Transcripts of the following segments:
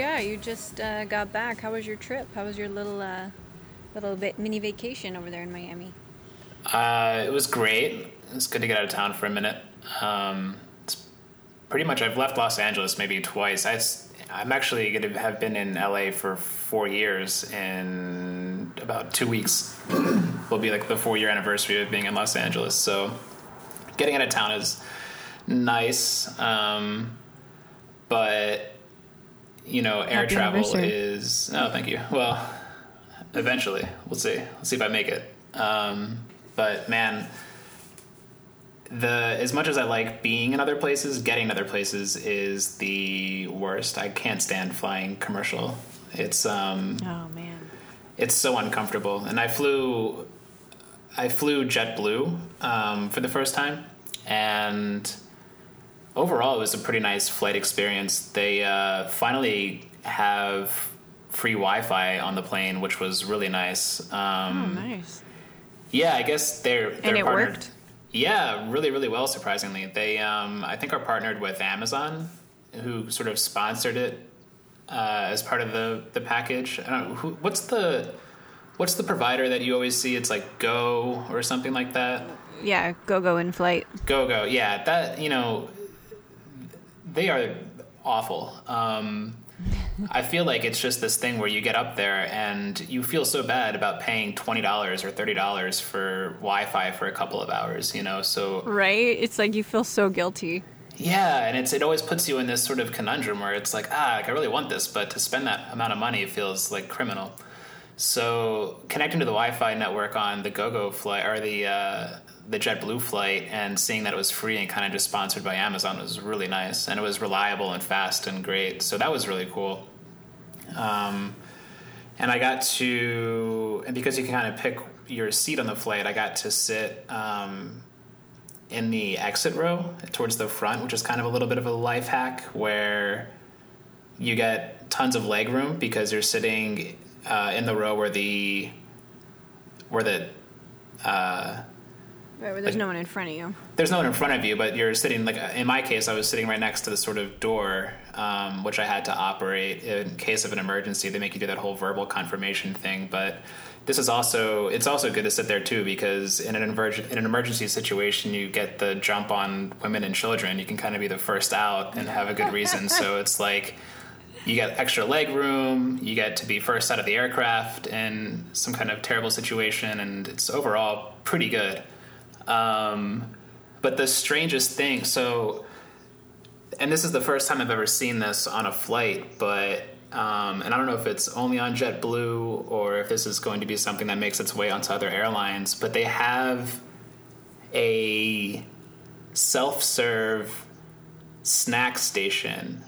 yeah, you just got back. How was your trip? How was your little mini vacation over there in Miami? It was great. It's good to get out of town for a minute. It's pretty much, I've left Los Angeles maybe twice. I'm actually going to have been in LA for 4 years in about 2 weeks. Will be like the 4-year anniversary of being in Los Angeles. So getting out of town is nice. But, air Happy travel anniversary. is... Oh, thank you. Well, eventually. We'll see. Let's see if I make it. But, man, as much as I like being in other places, getting other places is the worst. I can't stand flying commercial. It's... Oh man. It's so uncomfortable. And I flew JetBlue for the first time, and overall it was a pretty nice flight experience. They finally have free Wi-Fi on the plane, which was really nice. Nice. Yeah, I guess they're And it partnered. worked? Yeah, really, really well, surprisingly. They I think are partnered with Amazon, who sort of sponsored it as part of the package. I don't know, what's the provider that you always see? It's like Go or something like that. Yeah, go in flight. Go. Yeah, that, they are awful. I feel like it's just this thing where you get up there and you feel so bad about paying $20 or $30 for Wi-Fi for a couple of hours, so... Right? It's like you feel so guilty. Yeah, and it always puts you in this sort of conundrum where it's like, I really want this, but to spend that amount of money feels like criminal. So connecting to the Wi-Fi network on the GoGo flight, or the JetBlue flight, and seeing that it was free and kind of just sponsored by Amazon was really nice. And it was reliable and fast and great. So that was really cool. And I got to, and because you can kind of pick your seat on the flight, I got to sit in the exit row towards the front, which is kind of a little bit of a life hack where you get tons of leg room because you're sitting in the row where There's no one in front of you. there's no one in front of you, but you're sitting, like in my case, I was sitting right next to the sort of door, which I had to operate in case of an emergency. They make you do that whole verbal confirmation thing, but it's also good to sit there too, because in an emergency situation, you get the jump on women and children. You can kind of be the first out and have a good reason. So it's like, you get extra leg room, you get to be first out of the aircraft in some kind of terrible situation, and it's overall pretty good. But the strangest thing, and this is the first time I've ever seen this on a flight, but, and I don't know if it's only on JetBlue or if this is going to be something that makes its way onto other airlines, but they have a self-serve snack station,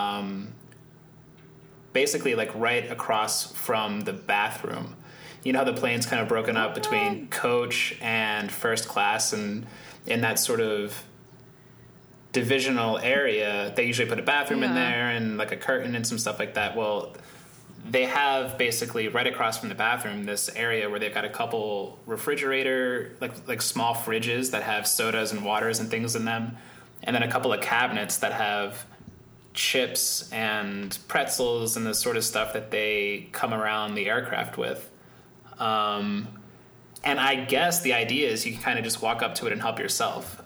basically like right across from the bathroom. You know how the plane's kind of broken up between coach and first class, and in that sort of divisional area, they usually put a bathroom in there and like a curtain and some stuff like that. Well, they have basically right across from the bathroom this area where they've got a couple refrigerator, like small fridges that have sodas and waters and things in them, and then a couple of cabinets that have chips and pretzels and the sort of stuff that they come around the aircraft with. And I guess the idea is you can kind of just walk up to it and help yourself.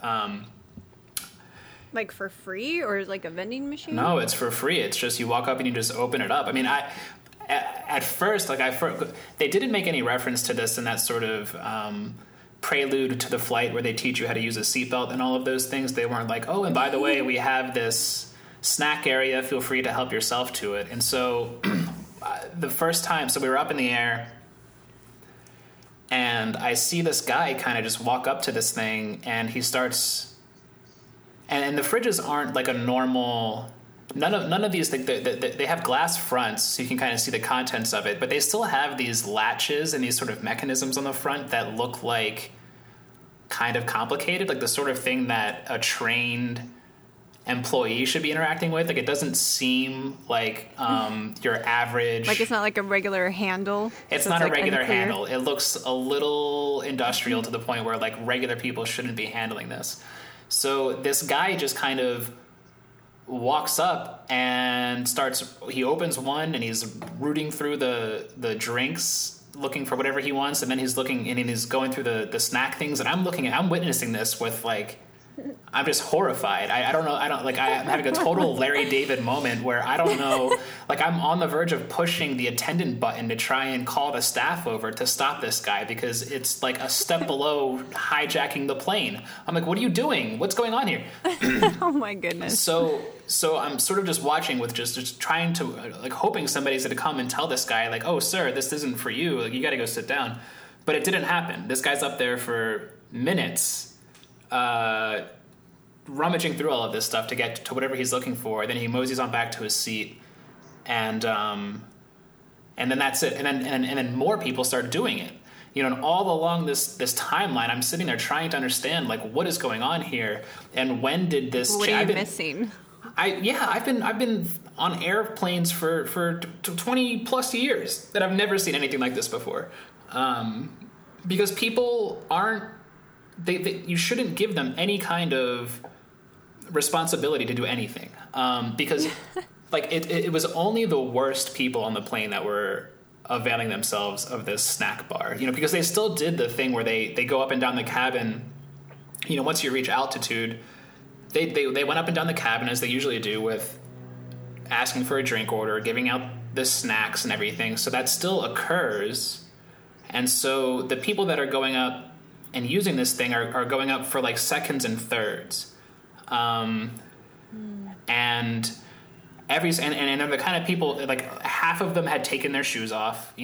Like for free, or like a vending machine? No, it's for free. It's just you walk up and you just open it up. I mean, at first, they didn't make any reference to this in that sort of prelude to the flight where they teach you how to use a seatbelt and all of those things. They weren't like, oh, and by the way, we have this snack area. Feel free to help yourself to it. And so the first time, so we were up in the air, and I see this guy kind of just walk up to this thing, and he starts, and the fridges aren't like a normal, none of these, they have glass fronts, so you can kind of see the contents of it, but they still have these latches and these sort of mechanisms on the front that look like kind of complicated, like the sort of thing that a trained employee should be interacting with. Like, it doesn't seem like your average, Like, it's not like a regular handle. It's so not it's a like regular unclear. handle. It looks a little industrial to the point where like regular people shouldn't be handling this. So this guy just kind of walks up and he opens one and he's rooting through the drinks looking for whatever he wants, and then he's looking and he's going through the snack things, and I'm witnessing this with like, I'm just horrified. I'm having a total Larry David moment where I don't know, like I'm on the verge of pushing the attendant button to try and call the staff over to stop this guy, because it's like a step below hijacking the plane. I'm like, what are you doing? What's going on here? Oh my goodness. So I'm sort of just watching with just trying to, like, hoping somebody's going to come and tell this guy, like, oh, sir, this isn't for you. Like, you got to go sit down. But it didn't happen. This guy's up there for minutes, rummaging through all of this stuff to get to whatever he's looking for. Then he moseys on back to his seat, and then that's it. And then more people start doing it. And all along this timeline, I'm sitting there trying to understand, like, what is going on here, and when did this? What are you missing? I've been on airplanes for 20 plus years, and I've never seen anything like this before. Because people aren't. You shouldn't give them any kind of responsibility to do anything, because like it was only the worst people on the plane that were availing themselves of this snack bar, because they still did the thing where they go up and down the cabin. Once you reach altitude, they went up and down the cabin as they usually do, with asking for a drink order, giving out the snacks and everything. So that still occurs. And so the people that are going up and using this thing are going up for like seconds and thirds. And they're the kind of people, like half of them had taken their shoes off,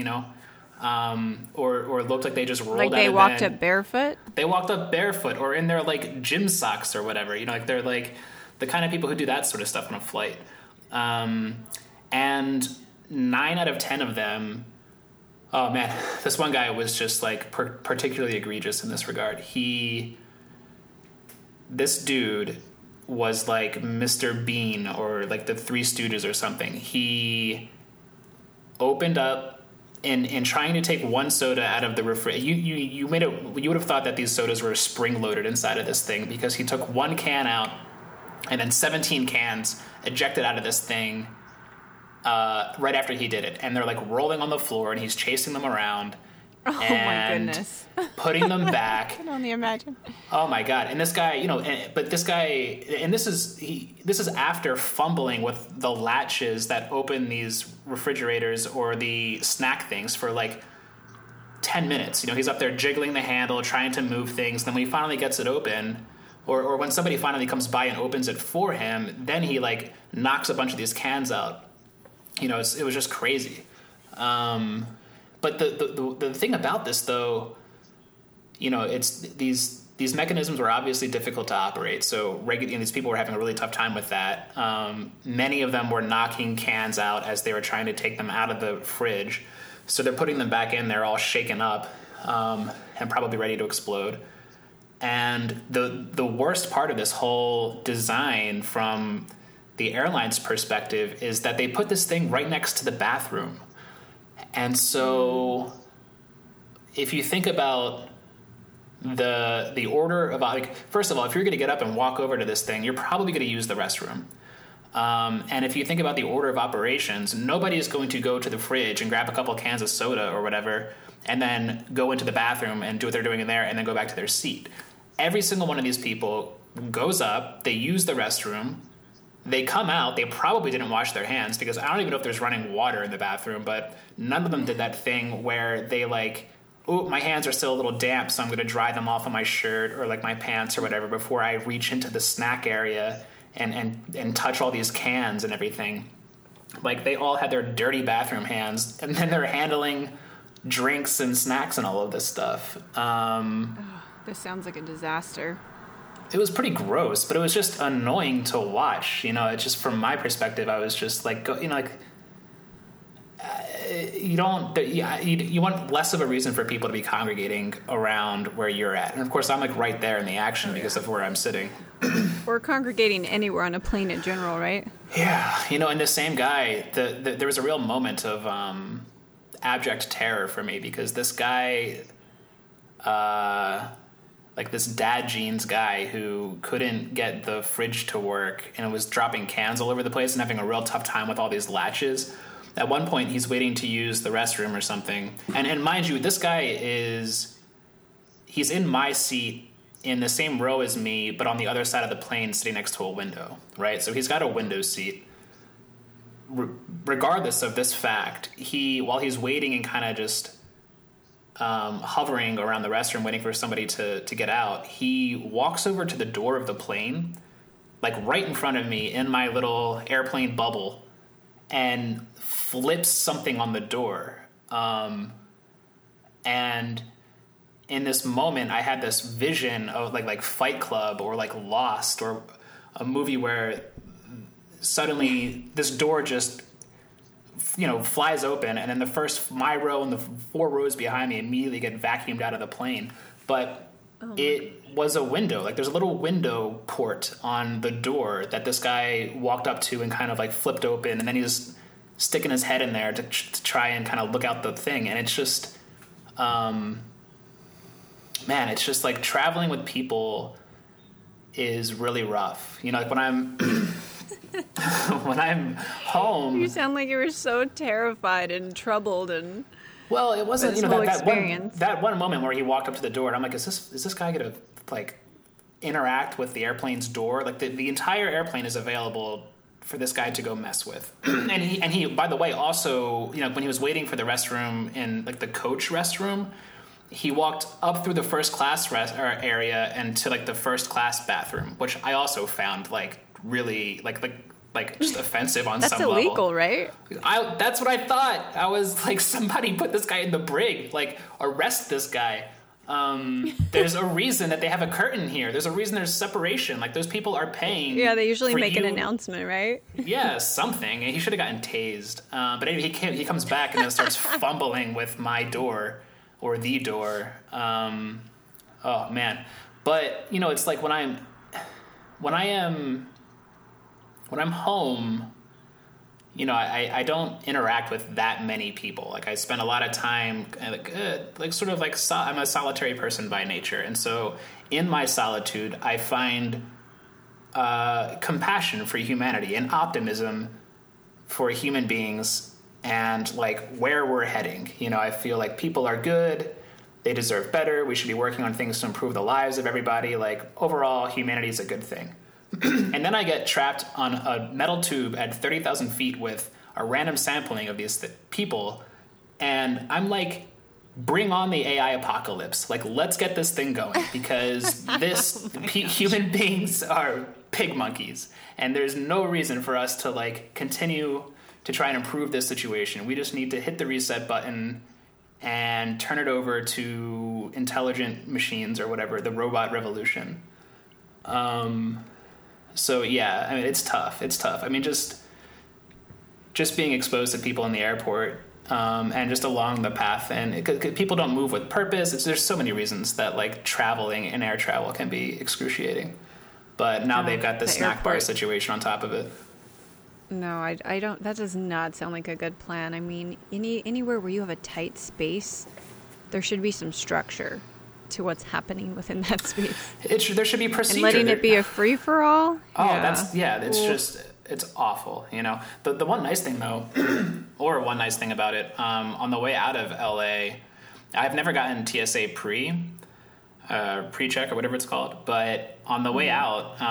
or looked like they just rolled out of bed. Like they walked up barefoot? They walked up barefoot, or in their like gym socks or whatever, like they're like the kind of people who do that sort of stuff on a flight. And 9 out of 10 of them, oh man, this one guy was just like particularly egregious in this regard. This dude was like Mr. Bean or like the Three Stooges or something. He opened up in trying to take one soda out of the refrigerator. You would have thought that these sodas were spring loaded inside of this thing, because he took one can out and then 17 cans ejected out of this thing right after he did it, and they're like rolling on the floor, and he's chasing them around. Oh my goodness! Putting them back. I can only imagine. Oh my god! And this guy, this is after fumbling with the latches that open these refrigerators or the snack things for like 10 minutes. He's up there jiggling the handle, trying to move things. Then when he finally gets it open, or when somebody finally comes by and opens it for him, then he like knocks a bunch of these cans out. It was just crazy. But the thing about this, though, it's these mechanisms were obviously difficult to operate. So these people were having a really tough time with that. Many of them were knocking cans out as they were trying to take them out of the fridge. So they're putting them back in. They're all shaken up and probably ready to explode. And the worst part of this whole design from the airline's perspective is that they put this thing right next to the bathroom. And so if you think about the order of, like, first of all, if you're going to get up and walk over to this thing, you're probably going to use the restroom. And if you think about the order of operations, nobody is going to go to the fridge and grab a couple cans of soda or whatever and then go into the bathroom and do what they're doing in there and then go back to their seat. Every single one of these people goes up, they use the restroom, they come out, they probably didn't wash their hands, because I don't even know if there's running water in the bathroom, but none of them did that thing where they like, oh, my hands are still a little damp, so I'm going to dry them off on my shirt or like my pants or whatever before I reach into the snack area and touch all these cans and everything. Like, they all had their dirty bathroom hands, and then they're handling drinks and snacks and all of this stuff. This sounds like a disaster. It was pretty gross, but it was just annoying to watch. It's just, from my perspective, I was just like, you want less of a reason for people to be congregating around where you're at. And of course, I'm like right there in the action because of where I'm sitting. Or congregating anywhere on a plane in general, right? Yeah. And the same guy, there was a real moment of abject terror for me, because this guy, like this dad jeans guy who couldn't get the fridge to work and was dropping cans all over the place and having a real tough time with all these latches. At one point, he's waiting to use the restroom or something. And mind you, this guy he's in my seat in the same row as me, but on the other side of the plane sitting next to a window, right? So he's got a window seat. Regardless of this fact, while he's waiting and kind of just hovering around the restroom waiting for somebody to get out, he walks over to the door of the plane, like right in front of me in my little airplane bubble, and flips something on the door. And in this moment, I had this vision of like Fight Club or like Lost or a movie where suddenly this door just, flies open, and then my row and the 4 rows behind me immediately get vacuumed out of the plane. But it was a window. Like, there's a little window port on the door that this guy walked up to and kind of like flipped open, and then he was sticking his head in there to try and kind of look out the thing. And it's just, it's just like traveling with people is really rough. Like when I'm when I'm home. You sound like you were so terrified and troubled and. Well, it wasn't, that one moment where he walked up to the door and I'm like, is this guy going to like interact with the airplane's door? Like the entire airplane is available for this guy to go mess with. and he, by the way, also, when he was waiting for the restroom in like the coach restroom, he walked up through the first class area and to like the first class bathroom, which I also found like really like just offensive on some level. That's illegal, right? That's what I thought. I was like, somebody put this guy in the brig, like arrest this guy. There's a reason that they have a curtain here. There's a reason there's separation. Like, those people are paying. Yeah, they usually make an announcement, right? Yeah, something. He should have gotten tased. But anyway, he comes back and then starts fumbling with my door or the door. Oh man. But it's like when I'm home, I don't interact with that many people. Like, I spend a lot of time, I'm a solitary person by nature. And so in my solitude, I find compassion for humanity and optimism for human beings and, like, where we're heading. I feel like people are good. They deserve better. We should be working on things to improve the lives of everybody. Like, overall, humanity is a good thing. And then I get trapped on a metal tube at 30,000 feet with a random sampling of these people, and I'm like, bring on the AI apocalypse. Like, let's get this thing going, because human beings are pig monkeys, and there's no reason for us to, like, continue to try and improve this situation. We just need to hit the reset button and turn it over to intelligent machines or whatever, the robot revolution. So yeah, I mean, it's tough. I mean, just being exposed to people in the airport, and just along the path, and people don't move with purpose. There's so many reasons that, like, traveling and air travel can be excruciating. But now they've got the snack bar situation on top of it. No, I don't. That does not sound like a good plan. I mean, anywhere where you have a tight space, there should be some structure to what's happening within that space. There should be procedure. And letting it be a free-for-all? It's awful, The one nice thing, though, or one nice thing about it, on the way out of LA, I've never gotten TSA pre-check or whatever it's called, but on the way out,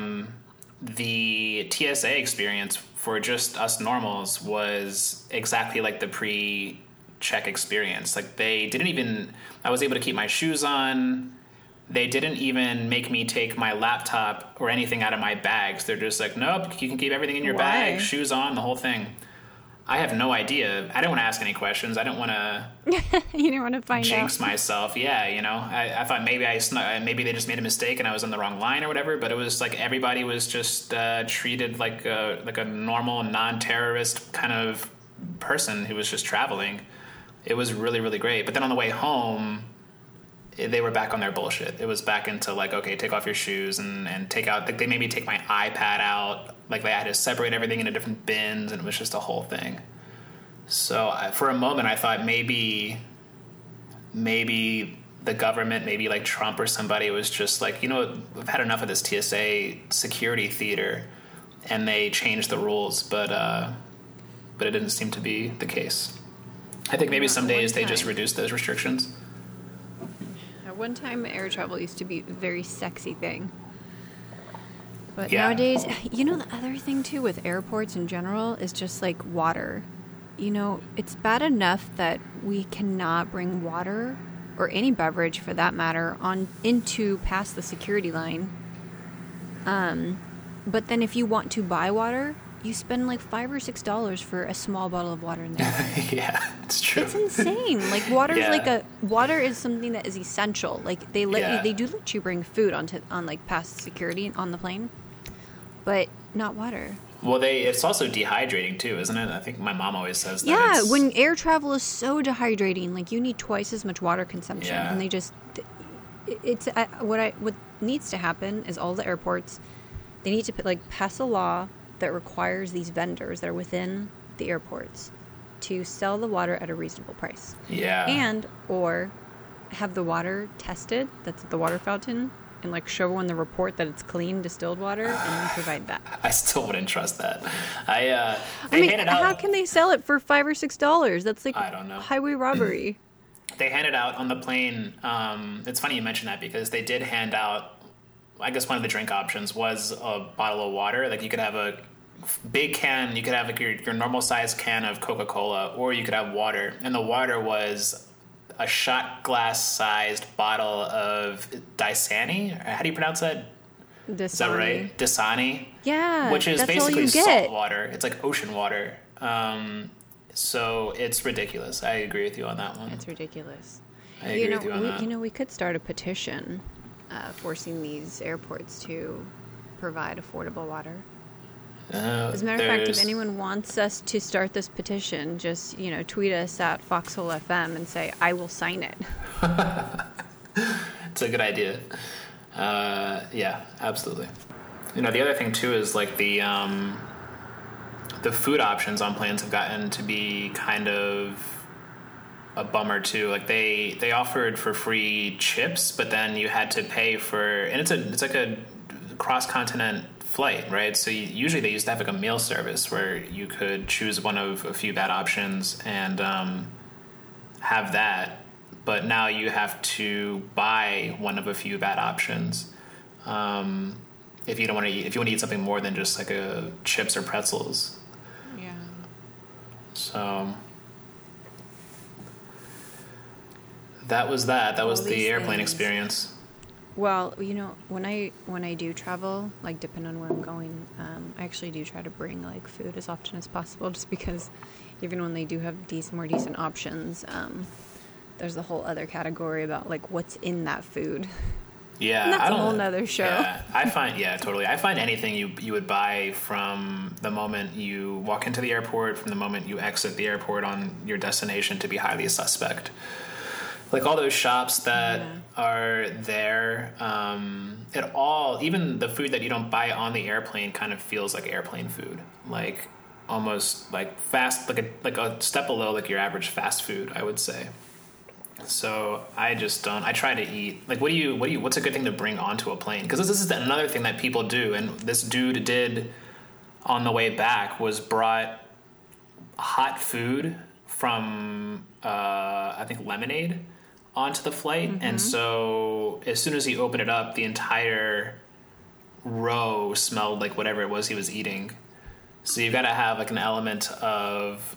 the TSA experience for just us normals was exactly like the pre-check experience. Like, I was able to keep my shoes on. They didn't even make me take my laptop or anything out of my bags. They're just like, nope, you can keep everything in your bag, shoes on, the whole thing. I have no idea. I didn't want to ask any questions. I didn't want to. You didn't want to find jinx out. myself. Yeah, I thought maybe maybe they just made a mistake and I was on the wrong line or whatever. But it was like everybody was just treated like a normal non-terrorist kind of person who was just traveling. It was really, really great. But then on the way home, they were back on their bullshit. It was back into like, okay, take off your shoes and take out, like, they made me take my iPad out. Like, they had to separate everything into different bins, and it was just a whole thing. So for a moment I thought maybe the government, maybe like Trump or somebody, was just like, you know, we've had enough of this TSA security theater, and they changed the rules, but it didn't seem to be the case. I think maybe some days they just reduce those restrictions. At one time, air travel used to be a very sexy thing. But Yeah. nowadays, you know, the other thing too with airports in general is just like water. You know, it's bad enough that we cannot bring water or any beverage for that matter on into past the security line. But then if you want to buy water, you spend like $5 or $6 for a small bottle of water in there. Yeah, it's true. It's insane. Like water is Yeah. water is something that is essential. Like they let Yeah. you, they do let you bring food on like past security on the plane, but not water. Well, it's also dehydrating too, isn't it? I think my mom always says that. Yeah, it's, when air travel is so dehydrating, like you need twice as much water consumption, Yeah. and they just what needs to happen is all the airports they need to like pass a law that requires these vendors that are within the airports to sell the water at a reasonable price. Yeah. And or have the water tested that's at the water fountain and like show on the report that it's clean distilled water and then provide that. I still wouldn't trust that. I mean, handed out, how can they sell it for $5 or $6? That's like I don't know. highway robbery. They handed out on the plane. It's funny you mention that because they did hand out. I guess one of the drink options was a bottle of water. Like you could have a big can. You could have like your normal size can of Coca-Cola, or you could have water. And the water was a shot glass sized bottle of Dasani. How do you pronounce that? Is that right? Dasani. Yeah, Which is that's all basically you salt get. water. It's like ocean water. So it's ridiculous. I agree with you on that one. It's ridiculous. I agree with you on that. You know, we could start a petition forcing these airports to provide affordable water. As a matter of fact, if anyone wants us to start this petition, just, you know, tweet us at Foxhole FM and say, I will sign it. It's a good idea. Yeah, absolutely. You know, the other thing too is like the food options on planes have gotten to be kind of a bummer too. Like they offered for free chips, but then you had to pay for, and it's like a cross-continent flight, right? So usually they used to have like a meal service where you could choose one of a few bad options and have that, but now you have to buy one of a few bad options if you don't want to eat, if you want to eat something more than just like a chips or pretzels. Yeah. So that was that. That was All the these airplane things. experience. Well, you know, when I do travel, like depending on where I'm going, I actually do try to bring like food as often as possible, just because even when they do have more decent options, there's a whole other category about like what's in that food. Yeah, And that's I a don't- whole nother show. Yeah, totally. I find anything you would buy from the moment you walk into the airport, from the moment you exit the airport on your destination, to be highly suspect. Like all those shops that are there, even the food that you don't buy on the airplane kind of feels like airplane food, like almost like fast, like a step below like your average fast food, I would say. So I just don't. I try to eat like what's a good thing to bring onto a plane? Because this is another thing that people do, and this dude did on the way back was brought hot food from I think Lemonade onto the flight, and so as soon as he opened it up, the entire row smelled like whatever it was he was eating. So you've got to have like an element of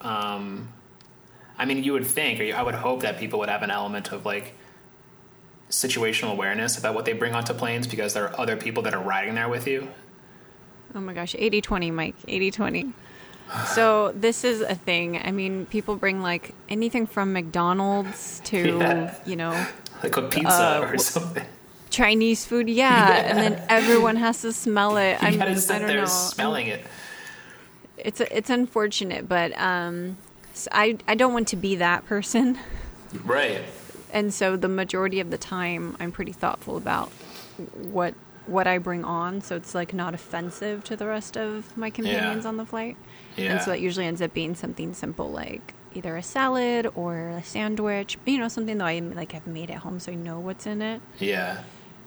I mean, you would think, or I would hope that people would have an element of like situational awareness about what they bring onto planes, because there are other people that are riding there with you. Oh my gosh, 80-20, Mike, 80-20. So this is a thing. I mean, people bring like anything from McDonald's to, you know, Like a pizza or something. Chinese food. Yeah. And then everyone has to smell it. You gotta sit I don't there know. smelling it. It's unfortunate, but so I don't want to be that person. Right. And so the majority of the time, I'm pretty thoughtful about what I bring on, so it's like not offensive to the rest of my companions on the flight. Yeah. And so that usually ends up being something simple like either a salad or a sandwich, you know, something that I like have made at home so I know what's in it. Yeah.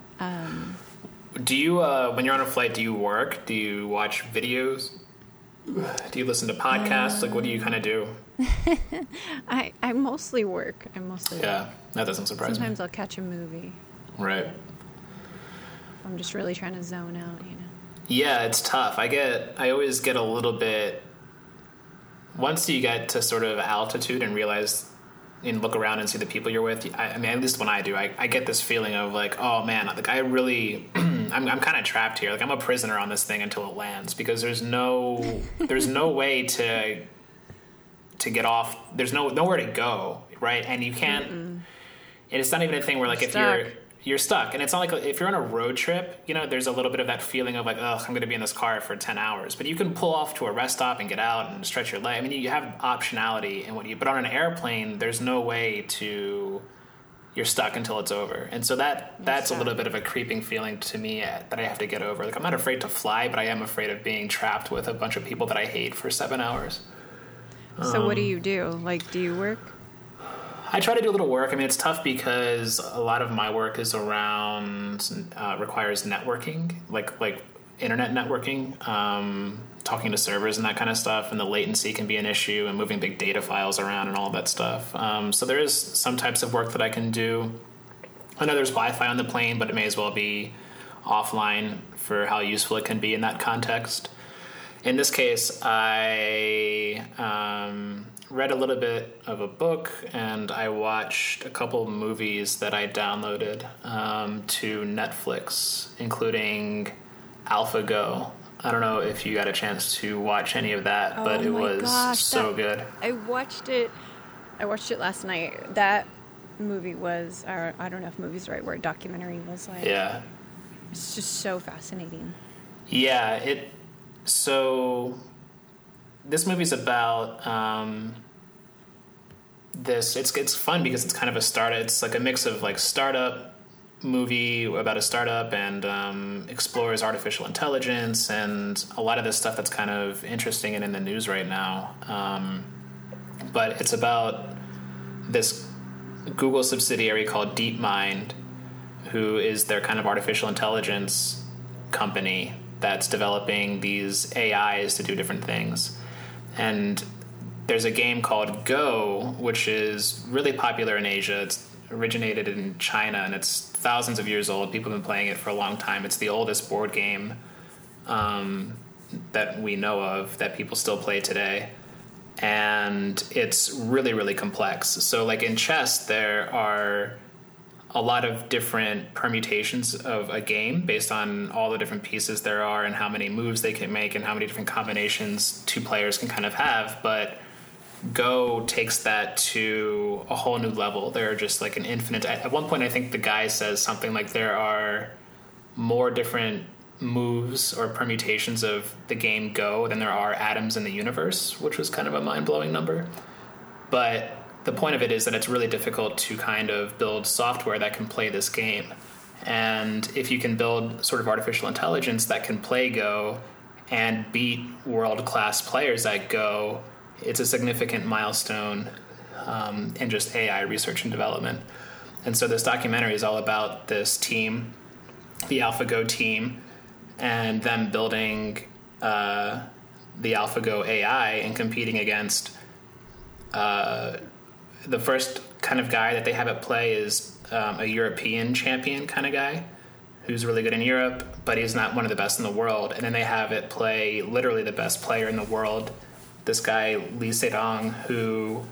Do you, when you're on a flight, do you work? Do you watch videos? Do you listen to podcasts? Like, what do you kind of do? I mostly work. Yeah, that doesn't surprise me. Sometimes I'll catch a movie. Right. I'm just really trying to zone out, you know. Yeah, it's tough. I always get a little bit, once you get to sort of altitude and realize and look around and see the people you're with, I mean, at least when I do, I get this feeling of like, oh man, like I really, I'm kind of trapped here. Like I'm a prisoner on this thing until it lands, because there's no way to get off. There's nowhere to go, right? And you can't, and it's not even a thing where like you're stuck. And it's not like if you're on a road trip, you know, there's a little bit of that feeling of like, oh, I'm going to be in this car for 10 hours. But you can pull off to a rest stop and get out and stretch your leg. I mean, you have optionality in but on an airplane, there's no way you're stuck until it's over. And so that's a little bit of a creeping feeling to me that I have to get over. Like I'm not afraid to fly, but I am afraid of being trapped with a bunch of people that I hate for 7 hours. So what do you do? Like, do you work? I try to do a little work. I mean, it's tough because a lot of my work is requires networking, like internet networking, talking to servers and that kind of stuff. And the latency can be an issue, and moving big data files around and all of that stuff. So there is some types of work that I can do. I know there's Wi-Fi on the plane, but it may as well be offline for how useful it can be in that context. In this case, I read a little bit of a book, and I watched a couple movies that I downloaded to Netflix, incluting AlphaGo. I don't know if you got a chance to watch any of that, but it was so good. I watched it last night. That movie was, or I don't know if movie's the right word, documentary was like... Yeah. It's just so fascinating. Yeah, so this movie's about this. It's fun because it's kind of a startup. It's like a mix of like startup movie about a startup and explores artificial intelligence and a lot of this stuff that's kind of interesting and in the news right now. But it's about this Google subsidiary called DeepMind, who is their kind of artificial intelligence company that's developing these AIs to do different things. And there's a game called Go, which is really popular in Asia. It's originated in China, and it's thousands of years old. People have been playing it for a long time. It's the oldest board game that we know of that people still play today. And it's really, really complex. So like in chess, there are a lot of different permutations of a game based on all the different pieces there are and how many moves they can make and how many different combinations two players can kind of have. But Go takes that to a whole new level. There are just like an infinite... At one point, I think the guy says something like there are more different moves or permutations of the game Go than there are atoms in the universe, which was kind of a mind-blowing number. But the point of it is that it's really difficult to kind of build software that can play this game. And if you can build sort of artificial intelligence that can play Go and beat world-class players at Go, it's a significant milestone in just AI research and development. And so this documentary is all about this team, the AlphaGo team, and them building the AlphaGo AI and competing against the first kind of guy that they have at play is a European champion kind of guy who's really good in Europe, but he's not one of the best in the world. And then they have it play literally the best player in the world, this guy Lee Sedong, who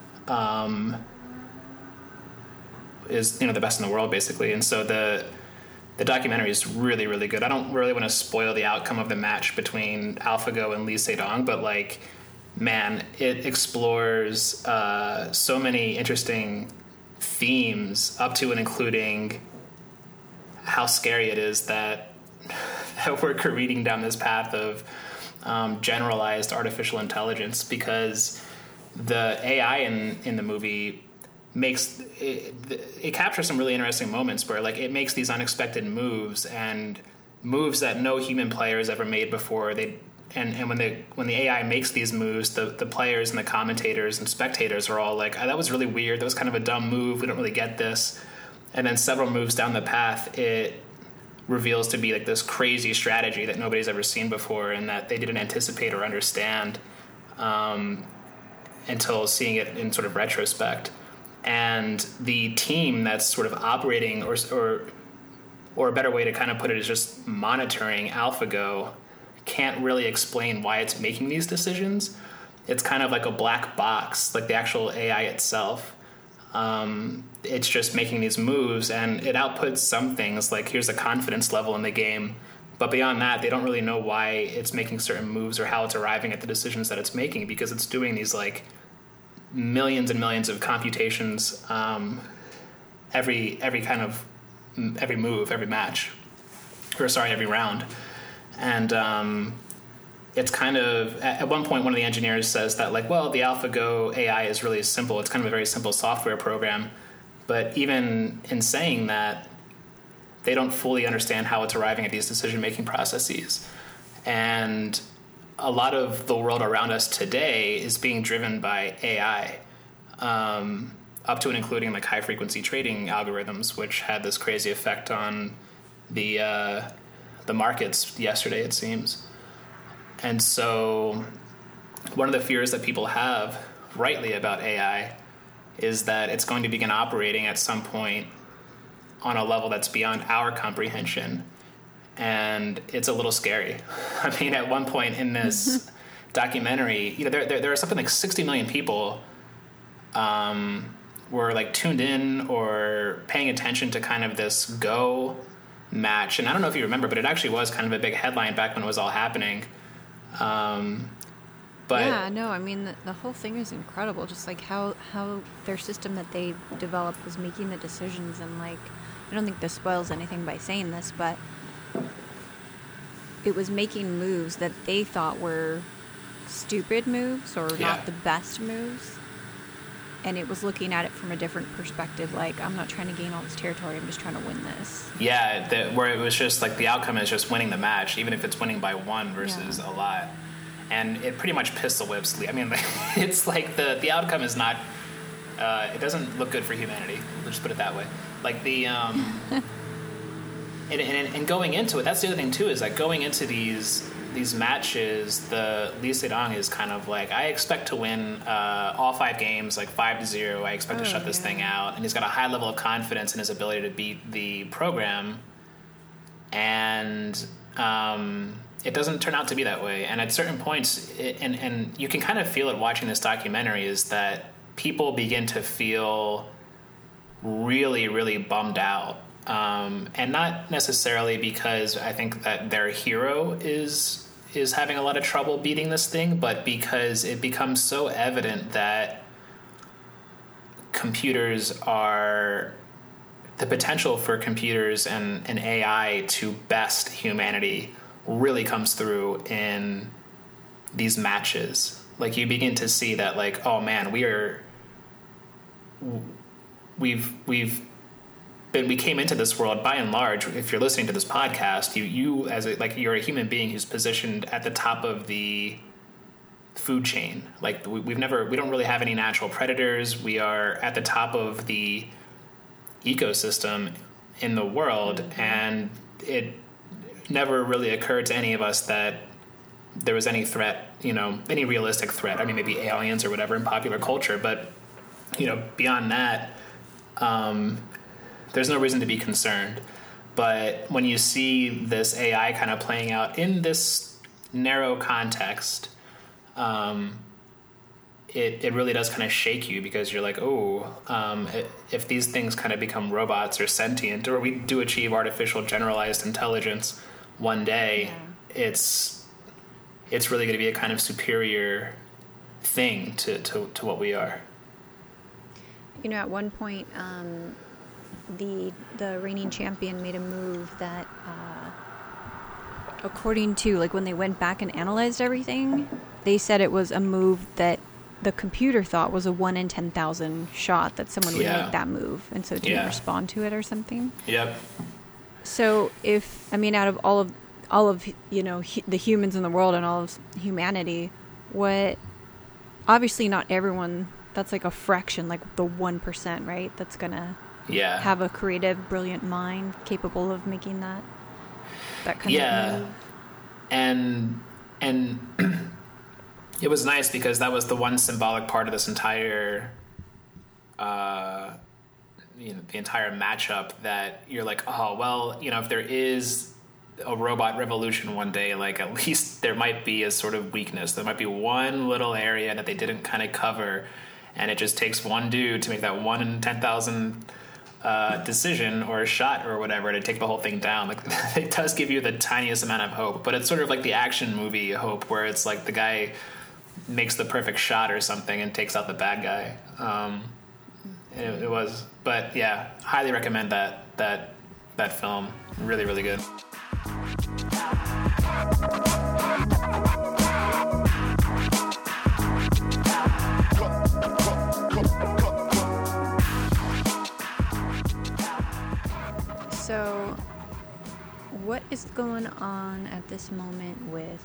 is the best in the world basically. And so the documentary is really, really good. I don't really want to spoil the outcome of the match between AlphaGo and Lee Sedong, but like, man, it explores so many interesting themes up to and including how scary it is that we're careening down this path of generalized artificial intelligence, because the AI in the movie makes it captures some really interesting moments where like it makes these unexpected moves and moves that no human player has ever made before. and when the AI makes these moves, the players and the commentators and spectators are all like, oh, that was really weird. That was kind of a dumb move. We don't really get this. And then several moves down the path, it reveals to be like this crazy strategy that nobody's ever seen before and that they didn't anticipate or understand until seeing it in sort of retrospect. And the team that's sort of operating, or a better way to kind of put it is just monitoring AlphaGo, can't really explain why it's making these decisions. It's kind of like a black box, like the actual AI itself. It's just making these moves, and it outputs some things, like here's a confidence level in the game. But beyond that, they don't really know why it's making certain moves or how it's arriving at the decisions that it's making, because it's doing these like millions and millions of computations every move, every match, every round. And it's kind of, at one point, one of the engineers says that, like, well, the AlphaGo AI is really simple. It's kind of a very simple software program. But even in saying that, they don't fully understand how it's arriving at these decision-making processes. And a lot of the world around us today is being driven by AI, up to and including like high-frequency trading algorithms, which had this crazy effect on the markets yesterday, it seems. And so one of the fears that people have, rightly, about AI is that it's going to begin operating at some point on a level that's beyond our comprehension. And it's a little scary. I mean, at one point in this documentary, you know, there are something like 60 million people were like tuned in or paying attention to kind of this Go match. And I don't know if you remember, but it actually was kind of a big headline back when it was all happening. But yeah, no, I mean, the whole thing is incredible. Just like how their system that they developed was making the decisions. And like, I don't think this spoils anything by saying this, but it was making moves that they thought were stupid moves or not the best moves. And it was looking at it from a different perspective, like, I'm not trying to gain all this territory, I'm just trying to win this. Yeah, where it was just like the outcome is just winning the match, even if it's winning by one versus a lot. And it pretty much pistol whips Lee. I mean, it's like the outcome is not, it doesn't look good for humanity. Let's just put it that way. Like the, and going into it, that's the other thing too, is like going into these matches, the Lee Sedong is kind of like, I expect to win all 5 games, like 5-0. I expect to shut this thing out. And he's got a high level of confidence in his ability to beat the program. And it doesn't turn out to be that way. And at certain points, and you can kind of feel it watching this documentary, is that people begin to feel really, really bummed out. And not necessarily because I think that their hero is having a lot of trouble beating this thing, but because it becomes so evident that the potential for computers and AI to best humanity really comes through in these matches. Like, you begin to see that, like, oh man, we came into this world, by and large, if you're listening to this podcast, you're a human being who's positioned at the top of the food chain. Like, we don't really have any natural predators. We are at the top of the ecosystem in the world, and it never really occurred to any of us that there was any threat, any realistic threat. I mean, maybe aliens or whatever in popular culture, but, beyond that, there's no reason to be concerned. But when you see this AI kind of playing out in this narrow context, it really does kind of shake you, because you're like, if these things kind of become robots or sentient, or we do achieve artificial generalized intelligence one day, it's really going to be a kind of superior thing to what we are. At one point, the reigning champion made a move that, according to, like, when they went back and analyzed everything, they said it was a move that the computer thought was a 1 in 10,000 shot that someone would make that move, and so didn't respond to it or something. Yep. So out of all of all of, the humans in the world and all of humanity, what, obviously not everyone, that's like a fraction, like the 1%, right? That's going to have a creative, brilliant mind capable of making that kind of move. And it was nice because that was the one symbolic part of this entire, the entire matchup that you're like, oh, well, if there is a robot revolution one day, like at least there might be a sort of weakness. There might be one little area that they didn't kind of cover, and it just takes one dude to make that 1 in 10,000 decision or a shot or whatever to take the whole thing down. Like it does give you the tiniest amount of hope, but it's sort of like the action movie hope where it's like the guy makes the perfect shot or something and takes out the bad guy. It was, but yeah, highly recommend that film. Really, really good. So, what is going on at this moment with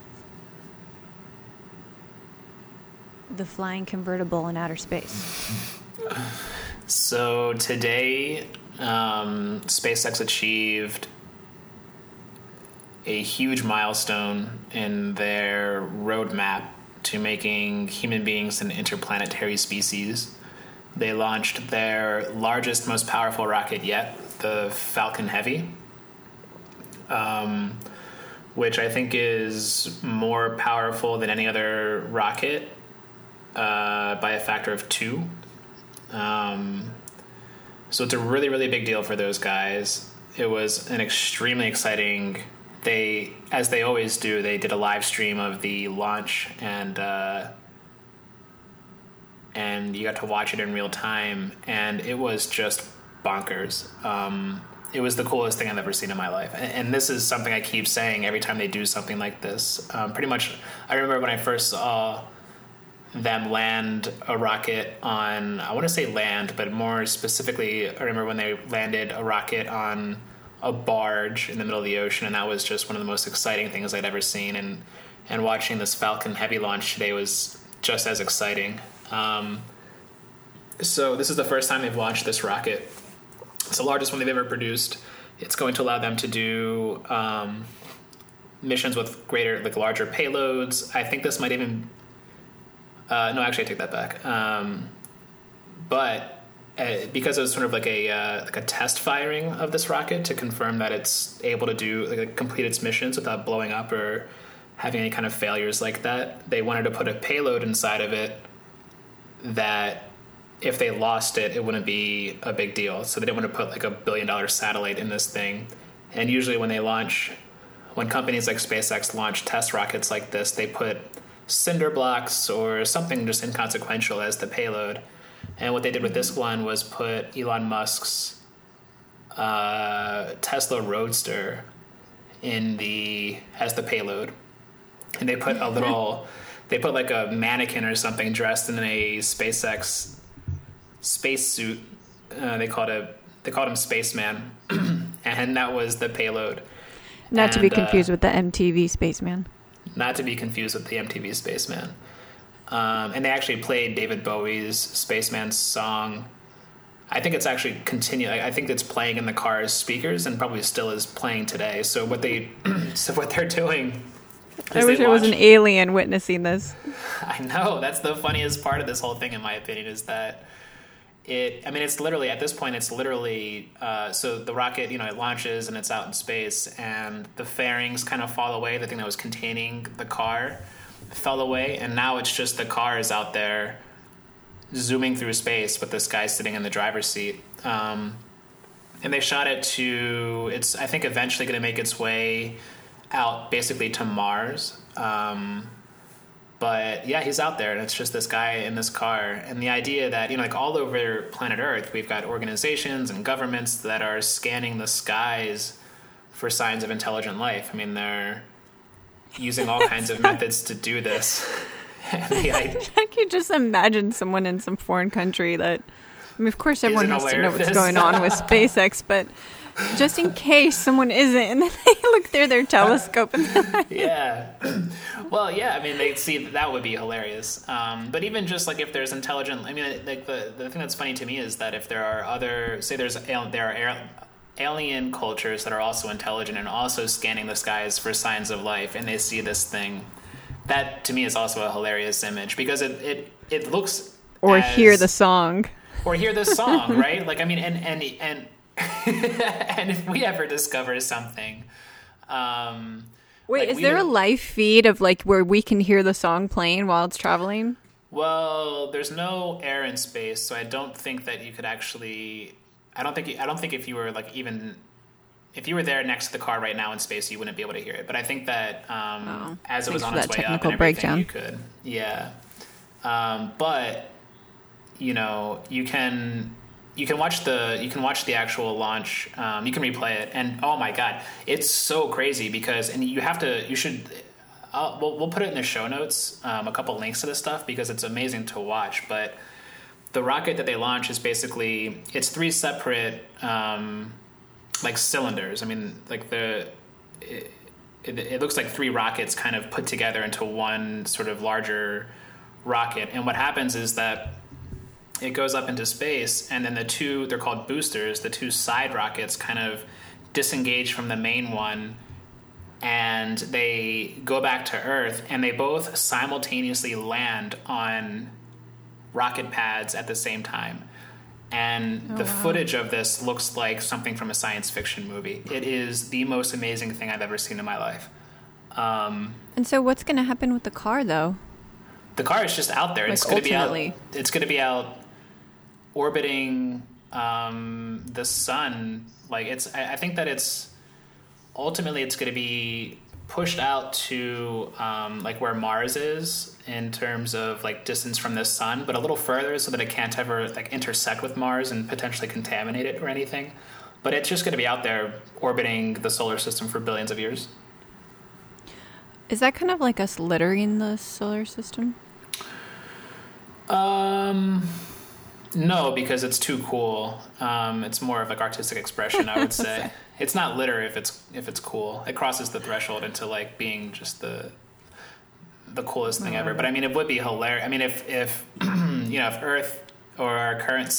the flying convertible in outer space? So today, SpaceX achieved a huge milestone in their roadmap to making human beings an interplanetary species. They launched their largest, most powerful rocket yet, the Falcon Heavy, which I think is more powerful than any other rocket by a factor of 2. So it's a really, really big deal for those guys. It was an extremely exciting... as they always do, they did a live stream of the launch, and you got to watch it in real time, and it was just bonkers. It was the coolest thing I've ever seen in my life. And this is something I keep saying every time they do something like this. Pretty much, I remember when I first saw them land a rocket on, I want to say land, but more specifically, I remember when they landed a rocket on a barge in the middle of the ocean, and that was just one of the most exciting things I'd ever seen. And watching this Falcon Heavy launch today was just as exciting. So this is the first time they've launched this rocket. It's the largest one they've ever produced. It's going to allow them to do missions with larger payloads. I think this might even... no, actually, I take that back. But because it was sort of like a test firing of this rocket to confirm that it's able to complete its missions without blowing up or having any kind of failures like that, they wanted to put a payload inside of it that if they lost it, it wouldn't be a big deal. So they didn't want to put like $1 billion satellite in this thing. And usually when companies like SpaceX launch test rockets like this, they put cinder blocks or something just inconsequential as the payload. And what they did with this one was put Elon Musk's Tesla Roadster as the payload. And they put like a mannequin or something dressed in a SpaceX spacesuit. They called him Spaceman, and that was the payload. Not to be confused with the MTV Spaceman. Not to be confused with the MTV Spaceman. And they actually played David Bowie's Spaceman song. I think it's actually I think it's playing in the car's speakers and probably still is playing today. So what they're doing... I wish I was an alien witnessing this. I know. That's the funniest part of this whole thing, in my opinion, is that it's literally, at this point, so the rocket, it launches and it's out in space, and the fairings kind of fall away. The thing that was containing the car fell away, and now it's just the car is out there zooming through space with this guy sitting in the driver's seat. And they shot it it's, I think, eventually going to make its way out basically to Mars. But yeah, he's out there, and it's just this guy in this car. And the idea that, all over planet Earth, we've got organizations and governments that are scanning the skies for signs of intelligent life. I mean, they're using all kinds of methods to do this. I could just imagine someone in some foreign country that, of course everyone has to know what's going on with SpaceX, but just in case someone isn't, and then they look through their telescope and Yeah. Well, yeah, I mean, they see that would be hilarious. But even just like if there's intelligent, I mean, like the thing that's funny to me is that if there are other, say there are alien cultures that are also intelligent and also scanning the skies for signs of life, and they see this thing, that to me is also a hilarious image because it looks hear the song. Or hear the song, right? Like, I mean, and and if we ever discover something, wait, like is there a live feed of like where we can hear the song playing while it's traveling? Well, there's no air in space, so I don't think that you could actually. I don't think if you were like even if you were there next to the car right now in space, you wouldn't be able to hear it. But I think that as it was on its way up and everything, breakdown. You could, yeah. But you know, you can watch the actual launch. You can replay it, and oh my god, it's so crazy because you should. We'll put it in the show notes, a couple links to this stuff because it's amazing to watch. But the rocket that they launch is basically it's 3 separate like cylinders. I mean, like it looks like 3 rockets kind of put together into one sort of larger rocket. And what happens is that it goes up into space, and then they're called boosters, the 2 side rockets kind of disengage from the main one, and they go back to Earth, and they both simultaneously land on rocket pads at the same time. And the footage of this looks like something from a science fiction movie. It is the most amazing thing I've ever seen in my life. And so what's going to happen with the car, though? The car is just out there. Like, it's going ultimately. to be out orbiting the sun. Like I think that ultimately it's going to be pushed out to like where Mars is in terms of like distance from the sun, but a little further so that it can't ever like intersect with Mars and potentially contaminate it or anything. But it's just going to be out there orbiting the solar system for billions of years. Is that kind of like us littering the solar system? No, because it's too cool. It's more of like artistic expression, I would say. It's not litter if it's cool. It crosses the threshold into like being just the coolest thing ever. But I mean, it would be hilarious. I mean, if you know, if Earth or our current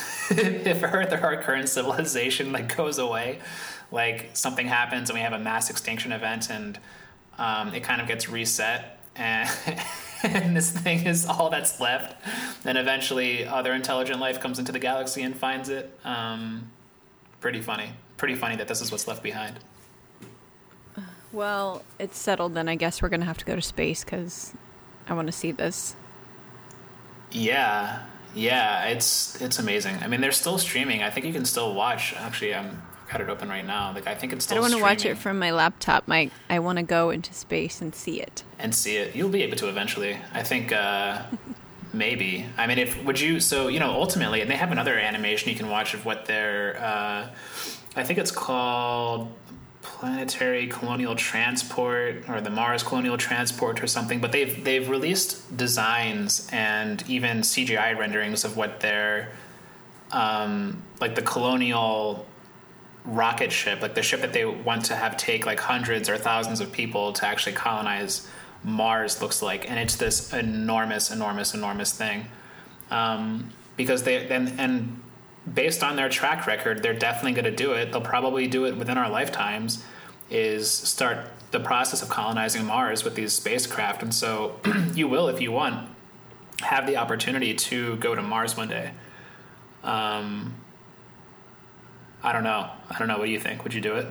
civilization like goes away, like something happens and we have a mass extinction event and it kind of gets reset and and this thing is all that's left, then eventually other intelligent life comes into the galaxy and finds it. Pretty funny that this is what's left behind. Well, it's settled then. I guess we're going to have to go to space because I want to see this. Yeah, it's amazing. I mean, they're still streaming. I think you can still watch. Actually, I've got it open right now. Like, I think it's still streaming. I don't want to watch it from my laptop. I want to go into space and see it. You'll be able to eventually. I think maybe. I mean, ultimately, and they have another animation you can watch of what their, I think it's called Planetary Colonial Transport or the Mars Colonial Transport or something, but they've released designs and even CGI renderings of what their like the colonial rocket ship, like the ship that they want to have take like hundreds or thousands of people to actually colonize Mars looks like. And it's this enormous thing, because and based on their track record, they're definitely going to do it. They'll probably do it within our lifetimes, is start the process of colonizing Mars with these spacecraft. And so you will, if you want, have the opportunity to go to Mars one day. I don't know. What do you think? Would you do it?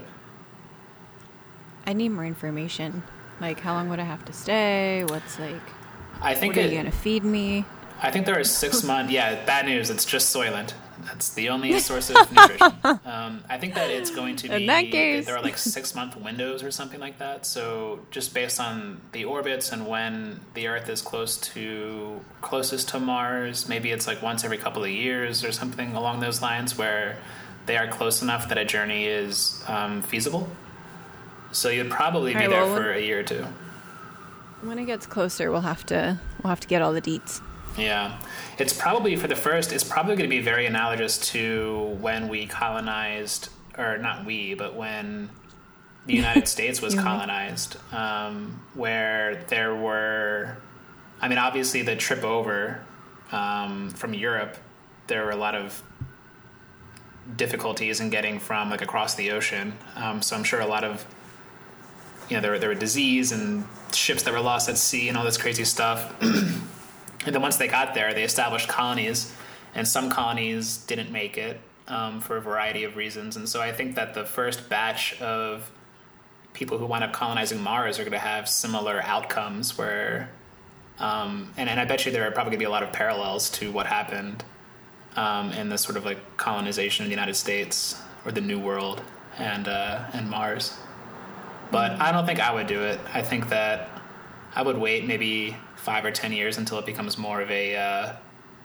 I need more information. Like, how long would I have to stay? What's like... I think what are you going to feed me? I think there are 6 months... Yeah, bad news. It's just Soylent. That's the only source of nutrition. I think that it's going to be... In that case... There are like 6-month windows or something like that. So just based on the orbits and when the Earth is closest to Mars, maybe it's like once every couple of years or something along those lines where they are close enough that a journey is feasible. So you'd probably be there for a year or two. When it gets closer, we'll have to get all the deets. Yeah, it's probably going to be very analogous to when we colonized or not we, but when the United States was colonized, where there were, I mean, obviously the trip over from Europe, there were a lot of difficulties in getting from like across the ocean. So I'm sure a lot of, there were disease and ships that were lost at sea and all this crazy stuff. And then once they got there, they established colonies, and some colonies didn't make it for a variety of reasons. And so I think that the first batch of people who wind up colonizing Mars are going to have similar outcomes where, and I bet you there are probably going to be a lot of parallels to what happened in this sort of like colonization of the United States or the New World and Mars. But I don't think I would do it. I think that I would wait maybe 5 or 10 years until it becomes more of a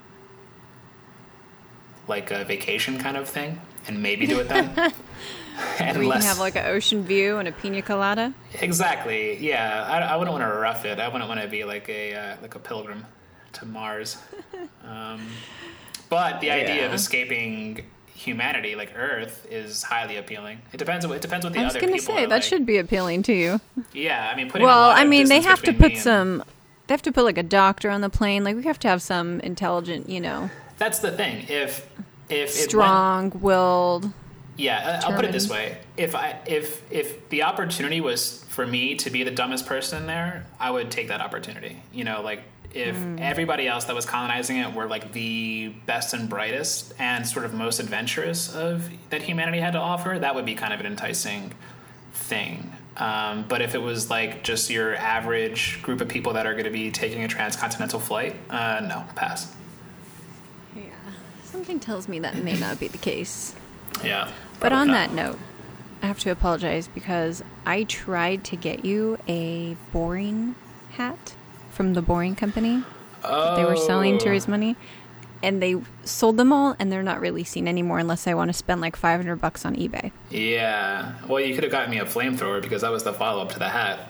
like a vacation kind of thing, and maybe do it then. And where you can have like an ocean view and a pina colada. Exactly. Yeah, I wouldn't want to rough it. I wouldn't want to be like a pilgrim to Mars. But the idea of escaping humanity, like Earth, is highly appealing. It depends what the other people are like. I was going to say that should be appealing to you. Yeah, I mean, they have to put they have to put like a doctor on the plane. Like we have to have some intelligent, That's the thing. If strong-willed. Yeah, I'll put it this way: if the opportunity was for me to be the dumbest person there, I would take that opportunity. If everybody else that was colonizing it were like the best and brightest and sort of most adventurous that humanity had to offer, that would be kind of an enticing thing. But if it was like just your average group of people that are going to be taking a transcontinental flight, no, pass. Yeah, something tells me that may not be the case. Yeah. But on that note, I have to apologize because I tried to get you a Boring hat from the Boring Company that they were selling to raise money, and they sold them all, and they're not releasing anymore unless I want to spend like $500 on eBay. Yeah. Well, you could have gotten me a flamethrower because that was the follow-up to the hat.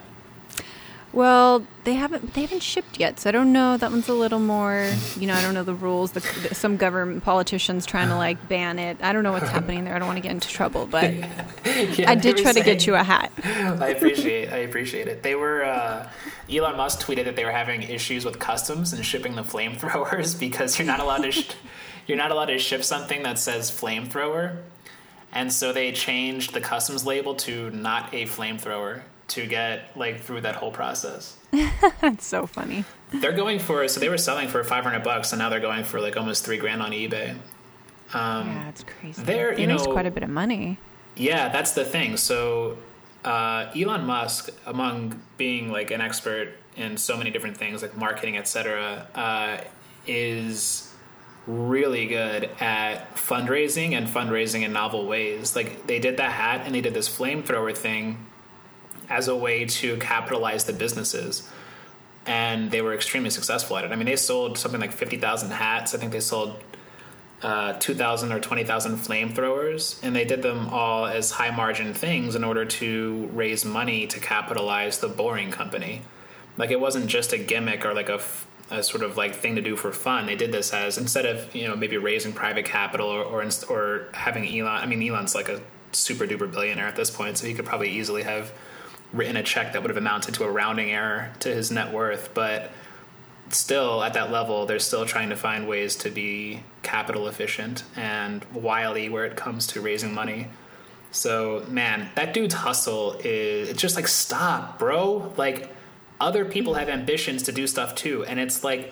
Well, they haven't shipped yet, so I don't know. That one's a little more, I don't know the rules. Some government politicians trying to like ban it. I don't know what's happening there. I don't want to get into trouble, but I did try to get you a hat. I appreciate it. They were Elon Musk tweeted that they were having issues with customs and shipping the flamethrowers because you're not allowed to ship something that says flamethrower, and so they changed the customs label to not a flamethrower to get like through that whole process. That's so funny. They're going for, so they were selling for $500, and now they're going for like almost $3,000 on eBay. Yeah, it's crazy. They raised quite a bit of money. Yeah, that's the thing. So Elon Musk, among being like an expert in so many different things like marketing, etc., is really good at fundraising and fundraising in novel ways. Like they did that hat and they did this flamethrower thing as a way to capitalize the businesses. And they were extremely successful at it. I mean, they sold something like 50,000 hats. I think they sold 2,000 or 20,000 flamethrowers. And they did them all as high margin things in order to raise money to capitalize the Boring Company. Like it wasn't just a gimmick or like a sort of like thing to do for fun. They did this as, instead of, maybe raising private capital or having Elon. I mean, Elon's like a super duper billionaire at this point, so he could probably easily have written a check that would have amounted to a rounding error to his net worth, but still at that level they're still trying to find ways to be capital efficient and wily where it comes to raising money. So man, that dude's hustle is, it's just like, stop, bro. Like other people have ambitions to do stuff too, and it's like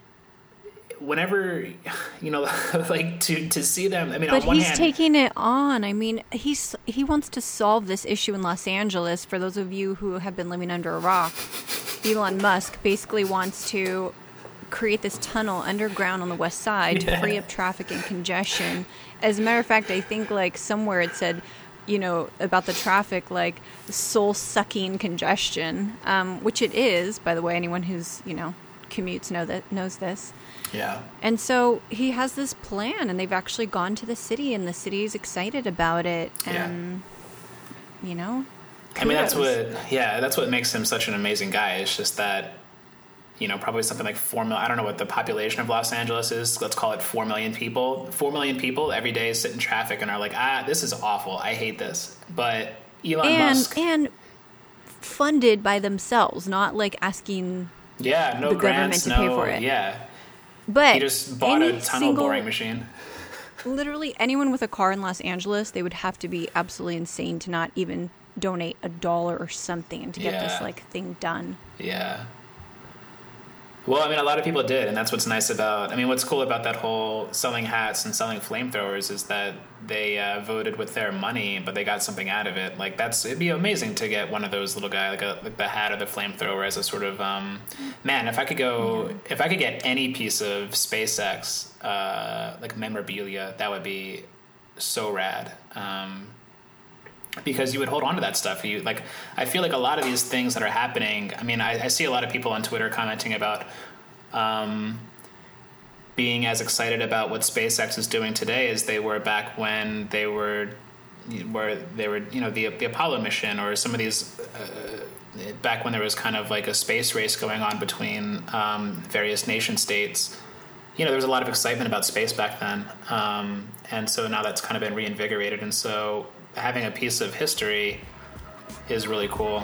whenever like to see them, I mean, but on one he's hand, taking it on. I mean, he wants to solve this issue in Los Angeles. For those of you who have been living under a rock, Elon Musk basically wants to create this tunnel underground on the west side to free up traffic and congestion. As a matter of fact, I think like somewhere it said, about the traffic, like soul-sucking congestion, which it is, by the way. Anyone who's commutes knows this. Yeah. And so he has this plan, and they've actually gone to the city, and the city is excited about it. And, I mean, that's what makes him such an amazing guy. It's just that, probably something like 4 million. I don't know what the population of Los Angeles is. Let's call it 4 million people. 4 million people every day sit in traffic and are like, this is awful. I hate this. But Elon Musk. And funded by themselves, not like asking the grants, government to pay for it. Yeah. But he just bought a tunnel boring machine. Literally anyone with a car in Los Angeles, they would have to be absolutely insane to not even donate $1 or something to get this like thing done. Yeah. Well, I mean, a lot of people did, and that's what's nice about... I mean, what's cool about that whole selling hats and selling flamethrowers is that they voted with their money, but they got something out of it. Like, it'd be amazing to get one of those little guys, like the hat or the flamethrower as a sort of... man, if I could get any piece of SpaceX, like memorabilia, that would be so rad. Because you would hold on to that stuff. I feel like a lot of these things that are happening. I mean, I see a lot of people on Twitter commenting about being as excited about what SpaceX is doing today as they were back when they were the Apollo mission, or some of these back when there was kind of like a space race going on between various nation states. There was a lot of excitement about space back then, and so now that's kind of been reinvigorated, and so having a piece of history is really cool.